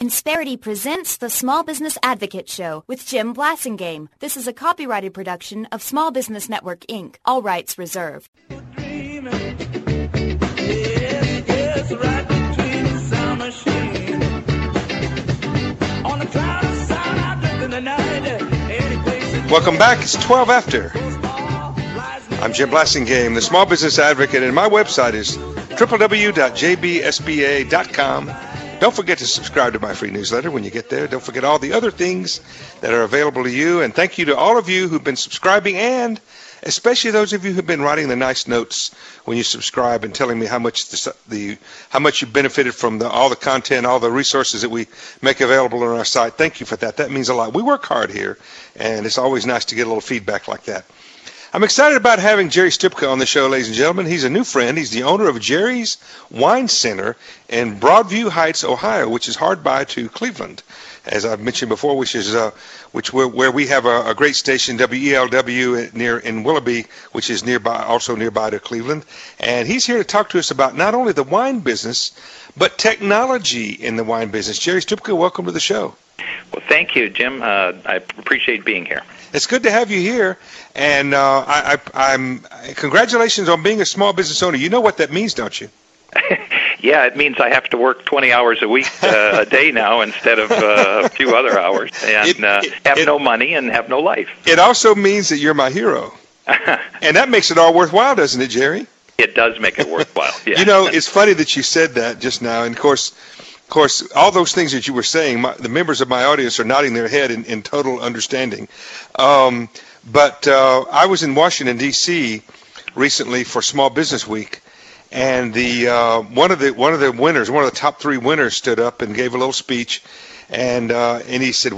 Insperity presents the Small Business Advocate Show with Jim Blasingame. This is a copyrighted production of Small Business Network, Inc. All rights reserved. Welcome back. It's 12 after. I'm Jim Blasingame, the Small Business Advocate, and my website is www.jbsba.com. Don't forget to subscribe to my free newsletter when you get there. Don't forget all the other things that are available to you. And thank you to all of you who've been subscribing, and especially those of you who've been writing the nice notes when you subscribe and telling me how much how much you benefited from all the content, all the resources that we make available on our site. Thank you for that. That means a lot. We work hard here, and it's always nice to get a little feedback like that. I'm excited about having Jerry Stupka on the show, ladies and gentlemen. He's a new friend. He's the owner of Jerry's Wine Center in Broadview Heights, Ohio, which is hard by to Cleveland, as I've mentioned before, where we have a great station, WELW, in Willoughby, which is also nearby to Cleveland. And he's here to talk to us about not only the wine business, but technology in the wine business. Jerry Stupka, welcome to the show. Well, thank you, Jim. I appreciate being here. It's good to have you here, and I'm congratulations on being a small business owner. You know what that means, don't you? Yeah, it means I have to work 20 hours a week, a day now, instead of a few other hours, and have no money and have no life. It also means that you're my hero, and that makes it all worthwhile, doesn't it, Jerry? It does make it worthwhile, yeah. You know, it's funny that you said that just now, and of course, all those things that you were saying, the members of my audience are nodding their head in total understanding. But I was in Washington, D.C. recently for Small Business Week, and one of the winners, one of the top 3 winners, stood up and gave a little speech, and he said,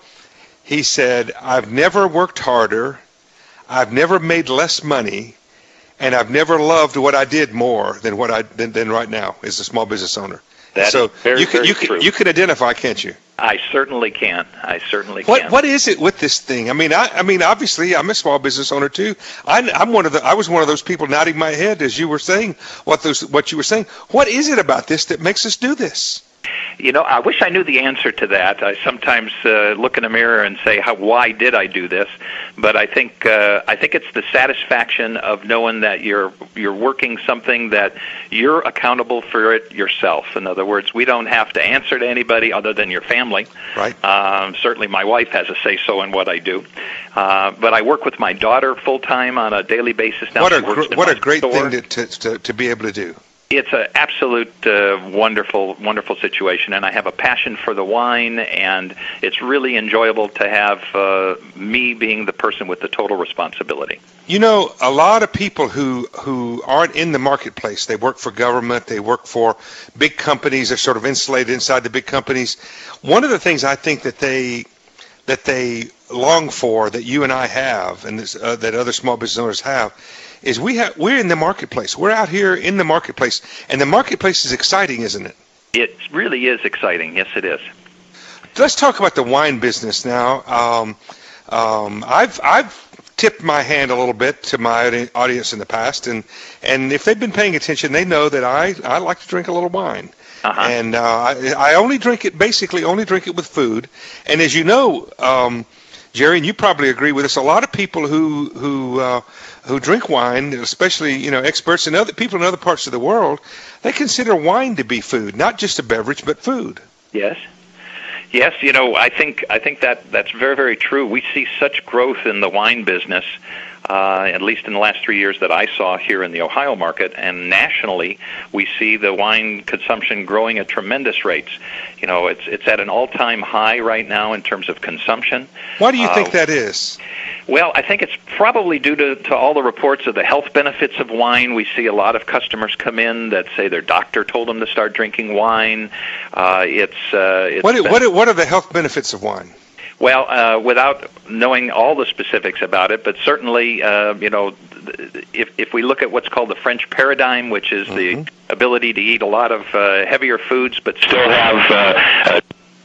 I've never worked harder, I've never made less money, and I've never loved what I did more than right now as a small business owner. That is very true. You can identify, can't you? I certainly can. What is it with this thing? I mean, obviously, I'm a small business owner too. I was one of those people nodding my head as you were saying what you were saying. What is it about this that makes us do this? You know, I wish I knew the answer to that. I sometimes look in a mirror and say, why did I do this? But I think it's the satisfaction of knowing that you're working something that you're accountable for it yourself. In other words, we don't have to answer to anybody other than your family. Right. Certainly my wife has a say-so in what I do. But I work with my daughter full-time on a daily basis now. What a great thing to be able to do. It's an absolute wonderful, wonderful situation, and I have a passion for the wine, and it's really enjoyable to have me being the person with the total responsibility. You know, a lot of people who aren't in the marketplace, they work for government, they work for big companies, they're sort of insulated inside the big companies. One of the things I think that they long for, that you and I have, and that other small business owners have, is we're in the marketplace. We're out here in the marketplace, and the marketplace is exciting, isn't it? It really is exciting. Yes, it is. Let's talk about the wine business now. I've tipped my hand a little bit to my audience in the past, and if they've been paying attention, they know that I like to drink a little wine. Uh-huh. And I only drink it with food. And as you know, Jerry, and you probably agree with us, a lot of people who drink wine, especially experts and other people in other parts of the world, they consider wine to be food, not just a beverage, but food. Yes. I think that's very, very true. We see such growth in the wine business, at least in the last 3 years that I saw here in the Ohio market, and nationally, we see the wine consumption growing at tremendous rates. It's at an all-time high right now in terms of consumption. Why do you think that is? Well, I think it's probably due to all the reports of the health benefits of wine. We see a lot of customers come in that say their doctor told them to start drinking wine. What are the health benefits of wine? Well, without knowing all the specifics about it, but certainly, if we look at what's called the French paradigm, which is the ability to eat a lot of heavier foods but still have...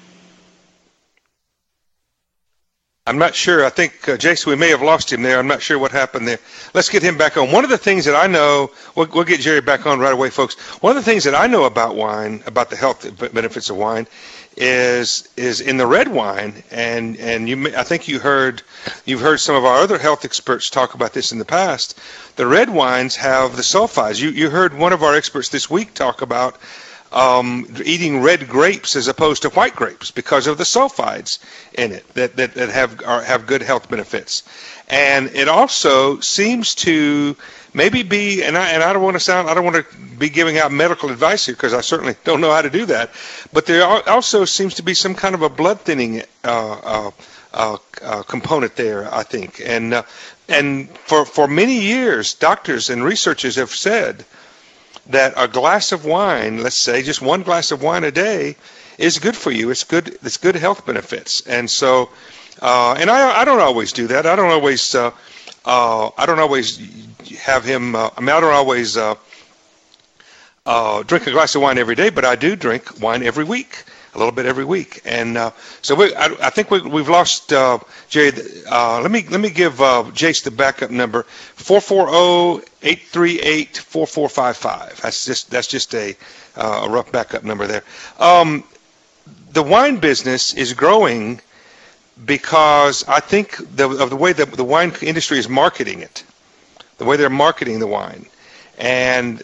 I'm not sure. I think, Jason, we may have lost him there. I'm not sure what happened there. Let's get him back on. One of the things that I know, we'll get Jerry back on right away, folks. One of the things that I know about wine, about the health benefits of wine, is in the red wine, and I think you've heard some of our other health experts talk about this in the past. The red wines have the sulfides. You heard one of our experts this week talk about eating red grapes as opposed to white grapes because of the sulfides in it that have good health benefits. And it also seems to maybe be, and I don't want to be giving out medical advice here because I certainly don't know how to do that, but there also seems to be some kind of a blood thinning component there, I think. And for many years, doctors and researchers have said that a glass of wine, let's say just one glass of wine a day, is good for you. It's good health benefits. And so, and I don't always do that. I don't always have him. I don't always drink a glass of wine every day, but I do drink wine every week, a little bit every week. And so I think we've lost Jerry. Let me give Jace the backup number: 440-838-4455. That's just a rough backup number there. The wine business is growing because I think of the way that the wine industry is marketing it, the way they're marketing the wine, and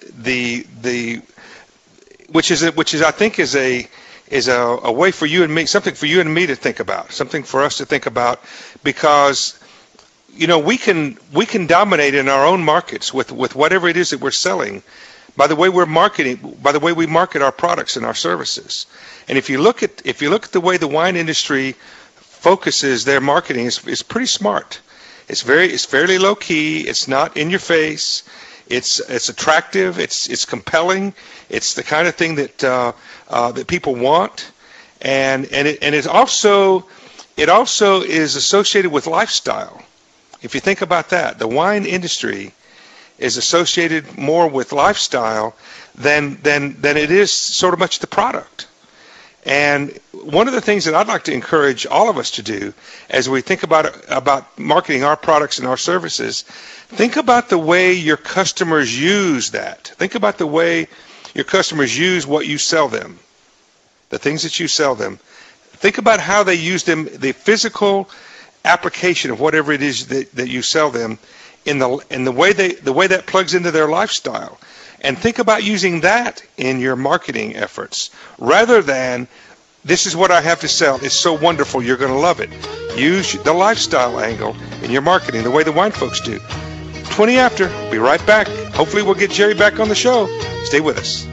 which is I think is a way for you and me, something for you and me to think about, something for us to think about, because we can dominate in our own markets with whatever it is that we're selling by the way we're marketing, by the way we market our products and our services. And if you look at the way the wine industry focuses their marketing, is pretty smart. It's fairly low key. It's not in your face. It's attractive. It's compelling. It's the kind of thing that that people want, and it also is associated with lifestyle. If you think about that, the wine industry is associated more with lifestyle than it is sort of much the product. And one of the things that I'd like to encourage all of us to do as we think about marketing our products and our services, think about the way your customers use that. Think about the way your customers use what you sell them, the things that you sell them. Think about how they use them, the physical application of whatever it is that you sell them, in the way that plugs into their lifestyle. And think about using that in your marketing efforts rather than, this is what I have to sell. It's so wonderful. You're going to love it. Use the lifestyle angle in your marketing the way the wine folks do. 20 after. Be right back. Hopefully we'll get Jerry back on the show. Stay with us.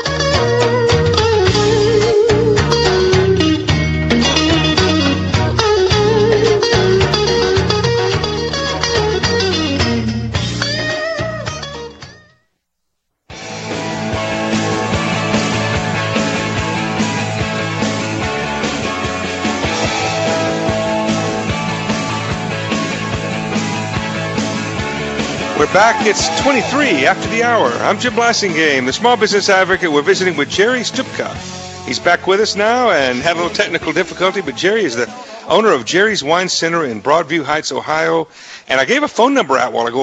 We're back. It's 23 after the hour. I'm Jim Blassingame, the small business advocate. We're visiting with Jerry Stupka. He's back with us now and had a little technical difficulty, but Jerry is the owner of Jerry's Wine Center in Broadview Heights, Ohio. And I gave a phone number out a while ago,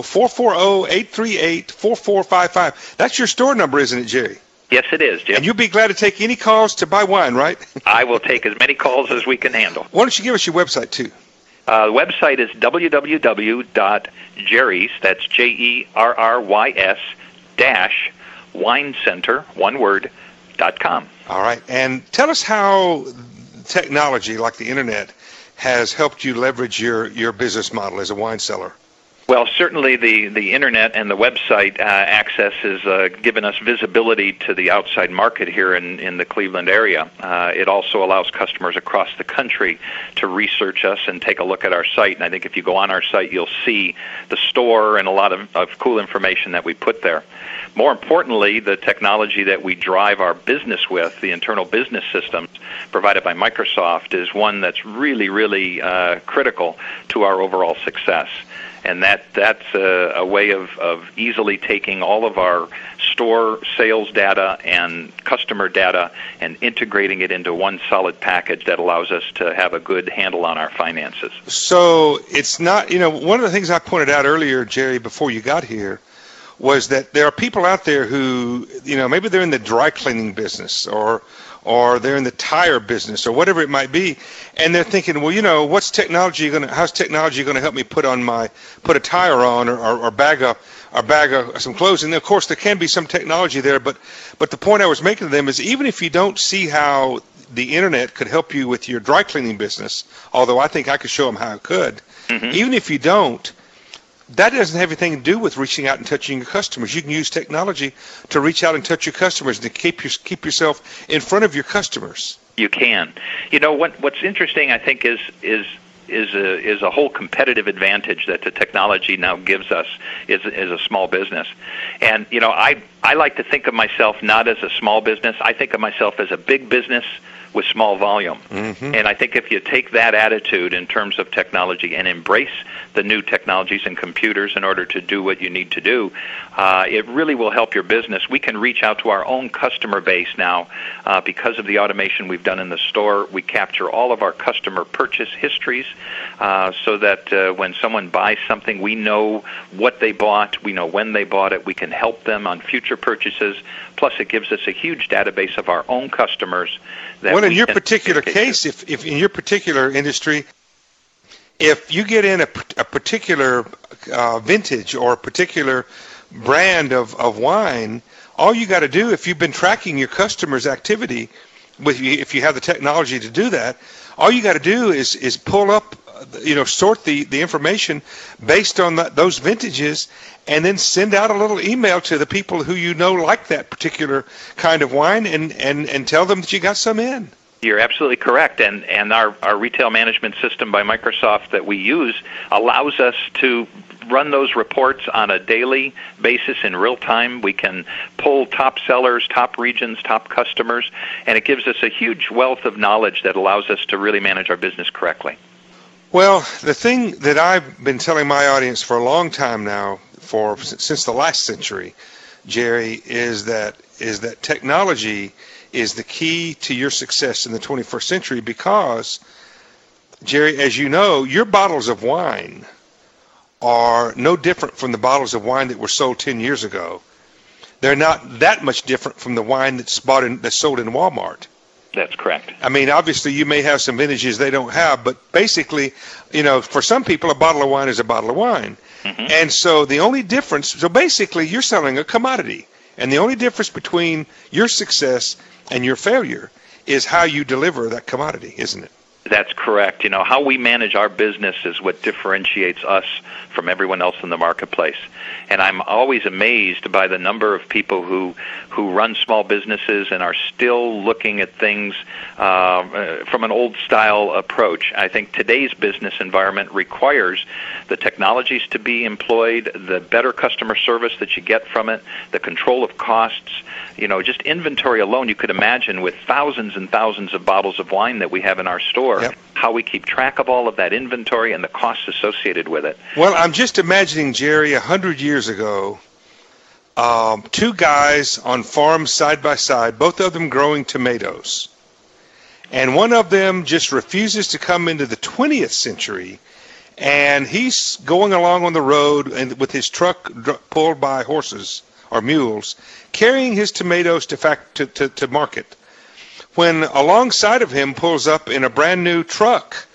440-838-4455. That's your store number, isn't it, Jerry? Yes, it is, Jim. And you'll be glad to take any calls to buy wine, right? I will take as many calls as we can handle. Why don't you give us your website, too? The website is www.jerrys, that's JERRYS, -winecenter, one word, .com. All right. And tell us how technology, like the Internet, has helped you leverage your business model as a wine seller. Well, certainly the Internet and the website access has given us visibility to the outside market here in the Cleveland area. It also allows customers across the country to research us and take a look at our site. And I think if you go on our site, you'll see the store and a lot of cool information that we put there. More importantly, the technology that we drive our business with, the internal business systems provided by Microsoft, is one that's really, really critical to our overall success. And that's a way of easily taking all of our store sales data and customer data and integrating it into one solid package that allows us to have a good handle on our finances. So it's not, one of the things I pointed out earlier, Jerry, before you got here, was that there are people out there who, maybe they're in the dry cleaning business or or they're in the tire business or whatever it might be, and they're thinking, well, how's technology going to help me put a tire on or bag some clothes? And of course there can be some technology there, but the point I was making to them is, even if you don't see how the internet could help you with your dry cleaning business, although I think I could show them how it could, even if you don't, that doesn't have anything to do with reaching out and touching your customers. You can use technology to reach out and touch your customers and to keep yourself in front of your customers. You can. What's interesting, I think, is a whole competitive advantage that the technology now gives us is a small business. And I like to think of myself not as a small business. I think of myself as a big business with small volume. And I think if you take that attitude in terms of technology and embrace the new technologies and computers in order to do what you need to do, it really will help your business. We can reach out to our own customer base now because of the automation we've done in the store. We capture all of our customer purchase histories so that when someone buys something, we know what they bought, we know when they bought it, we can help them on future purchases. Plus, it gives us a huge database of our own customers. Well, in your particular case, if in your particular industry, if you get in a particular vintage or a particular brand of wine, all you got to do, if you've been tracking your customers' activity, if you have the technology to do that, all you got to do is pull up, sort the information based on those vintages, and then send out a little email to the people who like that particular kind of wine, and tell them that you got some in. You're absolutely correct, and our retail management system by Microsoft that we use allows us to run those reports on a daily basis in real time. We can pull top sellers, top regions, top customers, and it gives us a huge wealth of knowledge that allows us to really manage our business correctly. Well, the thing that I've been telling my audience for a long time now, since the last century, Jerry, is that technology is the key to your success in the 21st century because, Jerry, as you know, your bottles of wine are no different from the bottles of wine that were sold 10 years ago. They're not that much different from the wine that's sold in Walmart. That's correct. I mean, obviously, you may have some vintages they don't have, but basically, for some people, a bottle of wine is a bottle of wine. And so the only difference, so basically, you're selling a commodity. And the only difference between your success and your failure is how you deliver that commodity, isn't it? That's correct. How we manage our business is what differentiates us from everyone else in the marketplace. And I'm always amazed by the number of people who run small businesses and are still looking at things from an old-style approach. I think today's business environment requires the technologies to be employed, the better customer service that you get from it, the control of costs. Just inventory alone, you could imagine with thousands and thousands of bottles of wine that we have in our store, how we keep track of all of that inventory and the costs associated with it. Well, I'm just imagining, Jerry, 100 years ago, two guys on farms side by side, both of them growing tomatoes. And one of them just refuses to come into the 20th century, and he's going along on the road and with his truck pulled by horses or mules, carrying his tomatoes to market. When alongside of him pulls up in a brand new truck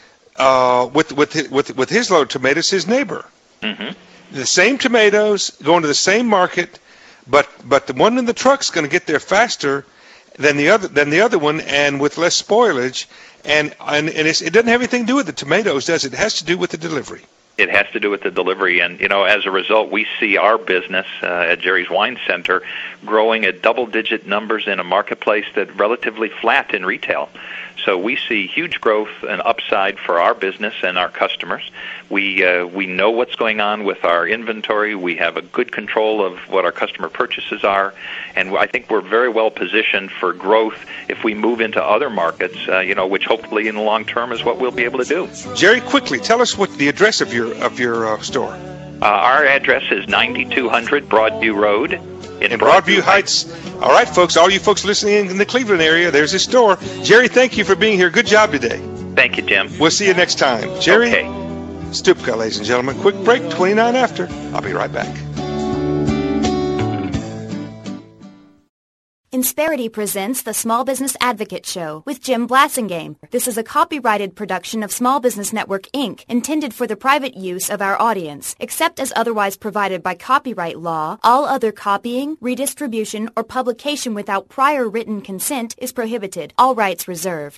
with his load of tomatoes, his neighbor. The same tomatoes going to the same market, but the one in the truck's going to get there faster than the other one, and with less spoilage. And it doesn't have anything to do with the tomatoes, does it? It has to do with the delivery. It has to do with the delivery, and as a result, we see our business at Jerry's Wine Center growing at double-digit numbers in a marketplace that's relatively flat in retail. So we see huge growth and upside for our business and our customers. We know what's going on with our inventory. We have a good control of what our customer purchases are, and I think we're very well positioned for growth if we move into other markets, which hopefully in the long term is what we'll be able to do. Jerry, quickly tell us what the address of your store. Our address is 9200 Broadview Road in Broadview Heights. All right, folks, all you folks listening in the Cleveland area, there's his store. Jerry, thank you for being here. Good job today. Thank you, Jim. We'll see you next time. Jerry Okay. Stupka, ladies and gentlemen. Quick break, 29 after. I'll be right back. Insperity presents the Small Business Advocate Show with Jim Blasingame. This is a copyrighted production of Small Business Network, Inc., intended for the private use of our audience. Except as otherwise provided by copyright law, all other copying, redistribution, or publication without prior written consent is prohibited. All rights reserved.